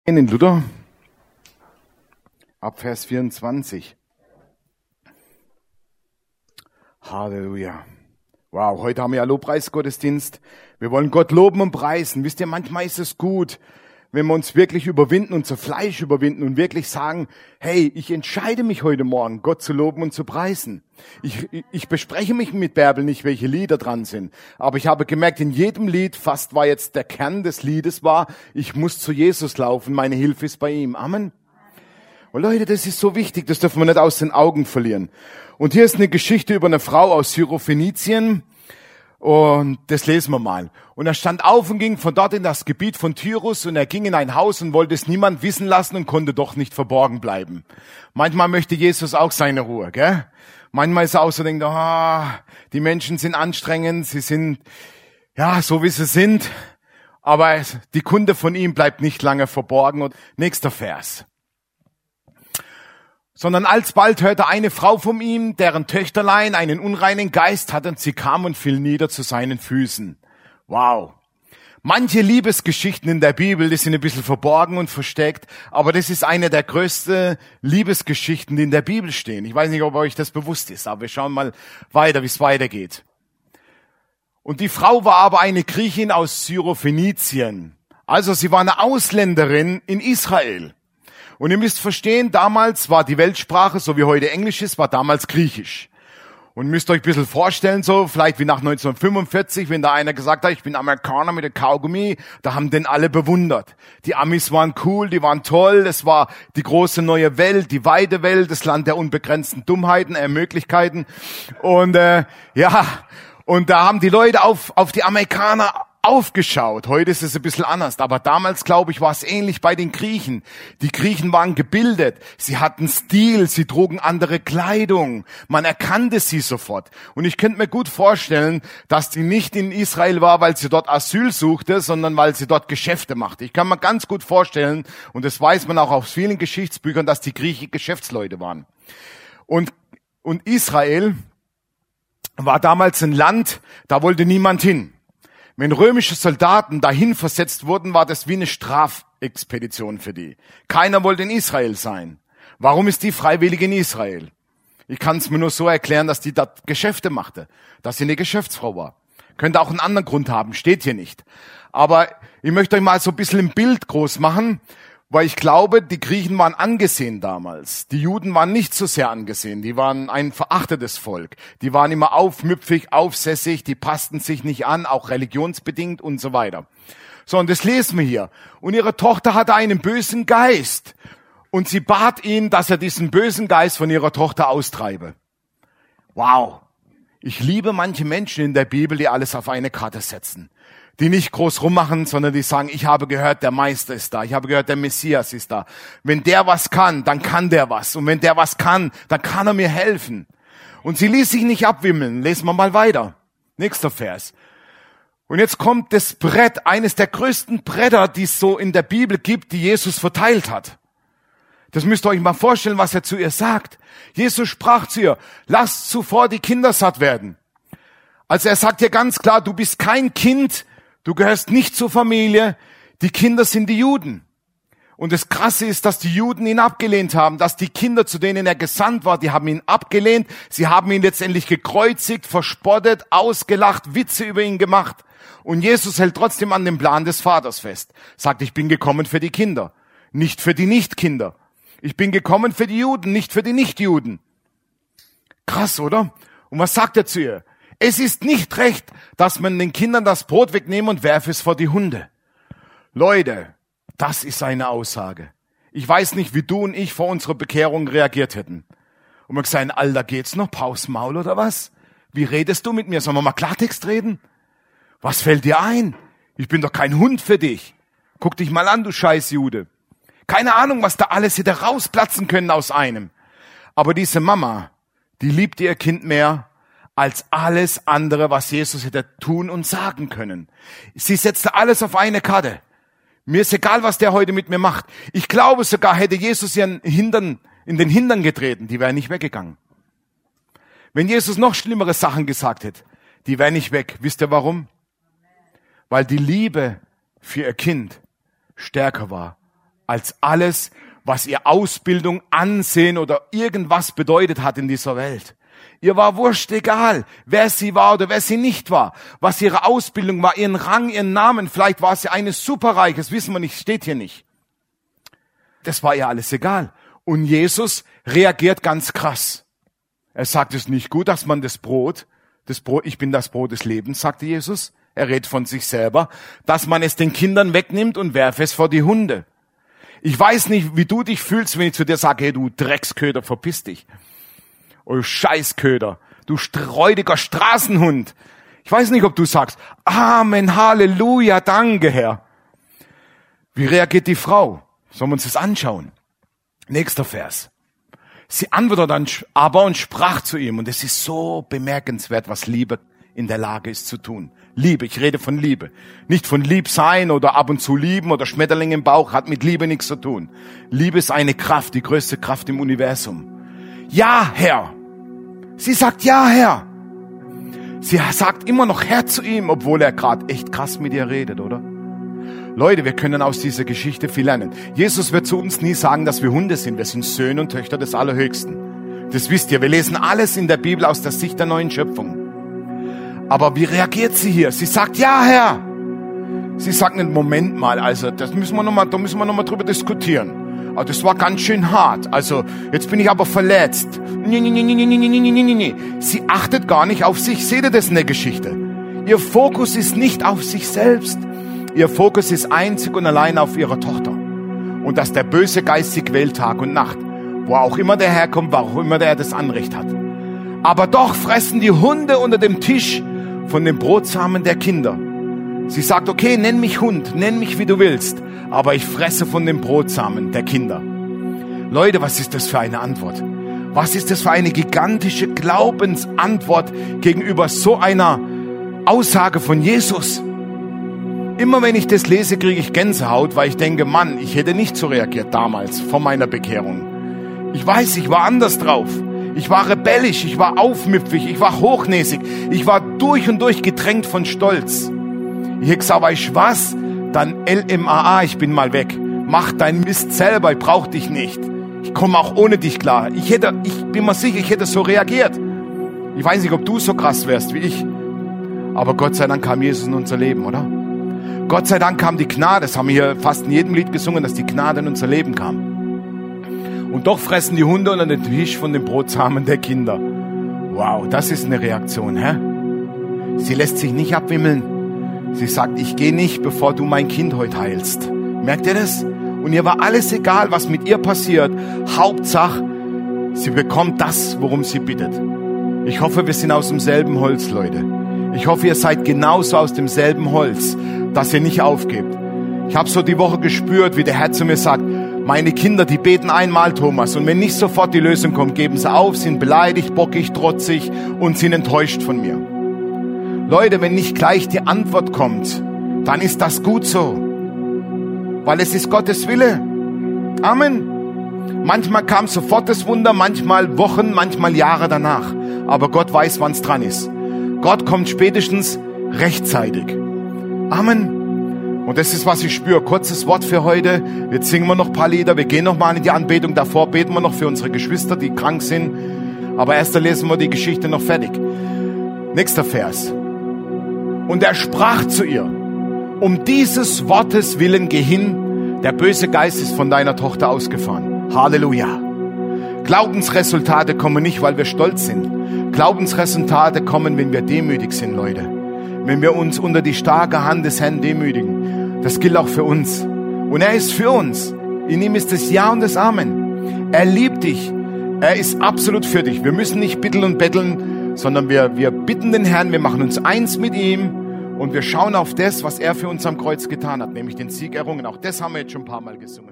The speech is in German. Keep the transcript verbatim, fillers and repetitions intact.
In Luther, ab Vers vierundzwanzig. Halleluja. Wow, heute haben wir ja Lobpreisgottesdienst. Wir wollen Gott loben und preisen. Wisst ihr, manchmal ist es gut, wenn wir uns wirklich überwinden, unser Fleisch überwinden und wirklich sagen, hey, ich entscheide mich heute Morgen, Gott zu loben und zu preisen. Ich, ich bespreche mich mit Bärbel nicht, welche Lieder dran sind. Aber ich habe gemerkt, in jedem Lied, fast war jetzt der Kern des Liedes war, ich muss zu Jesus laufen, meine Hilfe ist bei ihm. Amen. Und Leute, das ist so wichtig, das dürfen wir nicht aus den Augen verlieren. Und hier ist eine Geschichte über eine Frau aus Syrophenizien. Und das lesen wir mal. Und er stand auf und ging von dort in das Gebiet von Tyrus und er ging in ein Haus und wollte es niemand wissen lassen und konnte doch nicht verborgen bleiben. Manchmal möchte Jesus auch seine Ruhe, gell? Manchmal ist er auch so, denkt, ah, die Menschen sind anstrengend, sie sind, ja, so wie sie sind, aber die Kunde von ihm bleibt nicht lange verborgen. Und nächster Vers. Sondern alsbald hörte eine Frau von ihm, deren Töchterlein einen unreinen Geist hatte, und sie kam und fiel nieder zu seinen Füßen. Wow. Manche Liebesgeschichten in der Bibel, die sind ein bisschen verborgen und versteckt, aber das ist eine der größten Liebesgeschichten, die in der Bibel stehen. Ich weiß nicht, ob euch das bewusst ist, aber wir schauen mal weiter, wie es weitergeht. Und die Frau war aber eine Griechin aus Syrophenizien. Also sie war eine Ausländerin in Israel. Und ihr müsst verstehen, damals war die Weltsprache, so wie heute Englisch ist, war damals Griechisch. Und ihr müsst euch ein bisschen vorstellen, so vielleicht wie nach neunzehnhundertfünfundvierzig, wenn da einer gesagt hat, ich bin Amerikaner mit dem Kaugummi, da haben den alle bewundert. Die Amis waren cool, die waren toll, es war die große neue Welt, die weite Welt, das Land der unbegrenzten Dummheiten, äh, Möglichkeiten. Und äh, ja, und da haben die Leute auf auf die Amerikaner aufgeschaut. Heute ist es ein bisschen anders, aber damals, glaube ich, war es ähnlich bei den Griechen. Die Griechen waren gebildet, sie hatten Stil, sie trugen andere Kleidung, man erkannte sie sofort. Und ich könnte mir gut vorstellen, dass die nicht in Israel war, weil sie dort Asyl suchte, sondern weil sie dort Geschäfte machte. Ich kann mir ganz gut vorstellen, und das weiß man auch aus vielen Geschichtsbüchern, dass die Griechen Geschäftsleute waren. Und, und Israel war damals ein Land, da wollte niemand hin. Wenn römische Soldaten dahin versetzt wurden, war das wie eine Strafexpedition für die. Keiner wollte in Israel sein. Warum ist die freiwillig in Israel? Ich kann es mir nur so erklären, dass die dort Geschäfte machte, dass sie eine Geschäftsfrau war. Könnte auch einen anderen Grund haben, steht hier nicht. Aber ich möchte euch mal so ein bisschen im Bild groß machen, weil ich glaube, die Griechen waren angesehen damals. Die Juden waren nicht so sehr angesehen. Die waren ein verachtetes Volk. Die waren immer aufmüpfig, aufsässig, die passten sich nicht an, auch religionsbedingt und so weiter. So, und das lesen wir hier. Und ihre Tochter hatte einen bösen Geist. Und sie bat ihn, dass er diesen bösen Geist von ihrer Tochter austreibe. Wow. Ich liebe manche Menschen in der Bibel, die alles auf eine Karte setzen. Die nicht groß rummachen, sondern die sagen, ich habe gehört, der Meister ist da. Ich habe gehört, der Messias ist da. Wenn der was kann, dann kann der was. Und wenn der was kann, dann kann er mir helfen. Und sie ließ sich nicht abwimmeln. Lesen wir mal weiter. Nächster Vers. Und jetzt kommt das Brett, eines der größten Bretter, die es so in der Bibel gibt, die Jesus verteilt hat. Das müsst ihr euch mal vorstellen, was er zu ihr sagt. Jesus sprach zu ihr, lasst zuvor die Kinder satt werden. Also er sagt ihr ganz klar, du bist kein Kind, du gehörst nicht zur Familie, die Kinder sind die Juden. Und das Krasse ist, dass die Juden ihn abgelehnt haben, dass die Kinder, zu denen er gesandt war, die haben ihn abgelehnt, sie haben ihn letztendlich gekreuzigt, verspottet, ausgelacht, Witze über ihn gemacht. Und Jesus hält trotzdem an dem Plan des Vaters fest. Sagt, ich bin gekommen für die Kinder, nicht für die Nichtkinder. Ich bin gekommen für die Juden, nicht für die Nichtjuden. Krass, oder? Und was sagt er zu ihr? Es ist nicht recht, dass man den Kindern das Brot wegnehme und werfe es vor die Hunde. Leute, das ist eine Aussage. Ich weiß nicht, wie du und ich vor unserer Bekehrung reagiert hätten. Und wir gesagt, Alter, geht's noch? Paus Maul oder was? Wie redest du mit mir? Sollen wir mal Klartext reden? Was fällt dir ein? Ich bin doch kein Hund für dich. Guck dich mal an, du scheiß Jude. Keine Ahnung, was da alles hätte rausplatzen können aus einem. Aber diese Mama, die liebt ihr Kind mehr als alles andere, was Jesus hätte tun und sagen können. Sie setzte alles auf eine Karte. Mir ist egal, was der heute mit mir macht. Ich glaube sogar, hätte Jesus ihren Hintern, in den Hintern getreten, die wäre nicht weggegangen. Wenn Jesus noch schlimmere Sachen gesagt hätte, die wäre nicht weg. Wisst ihr warum? Weil die Liebe für ihr Kind stärker war als alles, was ihr Ausbildung, Ansehen oder irgendwas bedeutet hat in dieser Welt. Ihr war wurscht egal, wer sie war oder wer sie nicht war, was ihre Ausbildung war, ihren Rang, ihren Namen. Vielleicht war sie eine Superreiche, das wissen wir nicht, steht hier nicht. Das war ihr alles egal. Und Jesus reagiert ganz krass. Er sagt, es ist nicht gut, dass man das Brot, das Brot, ich bin das Brot des Lebens, sagte Jesus. Er redet von sich selber, dass man es den Kindern wegnimmt und werfe es vor die Hunde. Ich weiß nicht, wie du dich fühlst, wenn ich zu dir sage, hey, du Drecksköder, verpiss dich. Oh, Scheißköder, du räudiger Straßenhund. Ich weiß nicht, ob du sagst, Amen, Halleluja, danke, Herr. Wie reagiert die Frau? Sollen wir uns das anschauen? Nächster Vers. Sie antwortete dann aber und sprach zu ihm, und es ist so bemerkenswert, was Liebe in der Lage ist zu tun. Liebe, ich rede von Liebe. Nicht von Liebsein oder ab und zu lieben oder Schmetterling im Bauch, hat mit Liebe nichts zu tun. Liebe ist eine Kraft, die größte Kraft im Universum. Ja, Herr. Sie sagt, ja, Herr. Sie sagt immer noch Herr zu ihm, obwohl er gerade echt krass mit ihr redet, oder? Leute, wir können aus dieser Geschichte viel lernen. Jesus wird zu uns nie sagen, dass wir Hunde sind. Wir sind Söhne und Töchter des Allerhöchsten. Das wisst ihr. Wir lesen alles in der Bibel aus der Sicht der neuen Schöpfung. Aber wie reagiert sie hier? Sie sagt, ja, Herr. Sie sagt einen Moment mal, also das müssen wir noch mal, da müssen wir noch mal drüber diskutieren. Aber das war ganz schön hart. Also jetzt bin ich aber verletzt. Nee, nee, nee, nee, nee, nee, nee, nee, nee. Sie achtet gar nicht auf sich. Seht ihr das in der Geschichte? Ihr Fokus ist nicht auf sich selbst. Ihr Fokus ist einzig und allein auf ihrer Tochter. Und dass der böse Geist sie quält Tag und Nacht. Wo auch immer der herkommt, wo auch immer der das Anrecht hat. Aber doch fressen die Hunde unter dem Tisch von den Brotsamen der Kinder. Sie sagt, okay, nenn mich Hund, nenn mich wie du willst, aber ich fresse von den Brotsamen der Kinder. Leute, was ist das für eine Antwort? Was ist das für eine gigantische Glaubensantwort gegenüber so einer Aussage von Jesus? Immer wenn ich das lese, kriege ich Gänsehaut, weil ich denke, Mann, ich hätte nicht so reagiert damals vor meiner Bekehrung. Ich weiß, ich war anders drauf. Ich war rebellisch, ich war aufmüpfig, ich war hochnäsig, ich war durch und durch getränkt von Stolz. Ich hätte gesagt, weißt du was? Dann L M A A, ich bin mal weg. Mach deinen Mist selber, ich brauch dich nicht. Ich komme auch ohne dich klar. Ich hätte, ich bin mir sicher, ich hätte so reagiert. Ich weiß nicht, ob du so krass wärst wie ich. Aber Gott sei Dank kam Jesus in unser Leben, oder? Gott sei Dank kam die Gnade. Das haben wir hier fast in jedem Lied gesungen, dass die Gnade in unser Leben kam. Und doch fressen die Hunde unter den Tisch von den Brotsamen der Kinder. Wow, das ist eine Reaktion, hä? Sie lässt sich nicht abwimmeln. Sie sagt, ich gehe nicht, bevor du mein Kind heute heilst. Merkt ihr das? Und ihr war alles egal, was mit ihr passiert. Hauptsache, sie bekommt das, worum sie bittet. Ich hoffe, wir sind aus demselben Holz, Leute. Ich hoffe, ihr seid genauso aus demselben Holz, dass ihr nicht aufgebt. Ich habe so die Woche gespürt, wie der Herr zu mir sagt, meine Kinder, die beten einmal, Thomas, und wenn nicht sofort die Lösung kommt, geben sie auf, sind beleidigt, bockig, trotzig und sind enttäuscht von mir. Leute, wenn nicht gleich die Antwort kommt, dann ist das gut so, weil es ist Gottes Wille. Amen. Manchmal kam sofort das Wunder, manchmal Wochen, manchmal Jahre danach, aber Gott weiß, wann es dran ist. Gott kommt spätestens rechtzeitig. Amen. Und das ist, was ich spüre. Kurzes Wort für heute. Jetzt singen wir noch ein paar Lieder. Wir gehen noch mal in die Anbetung. Davor beten wir noch für unsere Geschwister, die krank sind. Aber erst lesen wir die Geschichte noch fertig. Nächster Vers. Und er sprach zu ihr, um dieses Wortes willen geh hin, der böse Geist ist von deiner Tochter ausgefahren. Halleluja. Glaubensresultate kommen nicht, weil wir stolz sind. Glaubensresultate kommen, wenn wir demütig sind, Leute. Wenn wir uns unter die starke Hand des Herrn demütigen. Das gilt auch für uns. Und er ist für uns. In ihm ist das Ja und das Amen. Er liebt dich. Er ist absolut für dich. Wir müssen nicht bitteln und betteln, sondern wir, wir bitten den Herrn, wir machen uns eins mit ihm und wir schauen auf das, was er für uns am Kreuz getan hat, nämlich den Sieg errungen. Auch das haben wir jetzt schon ein paar Mal gesungen.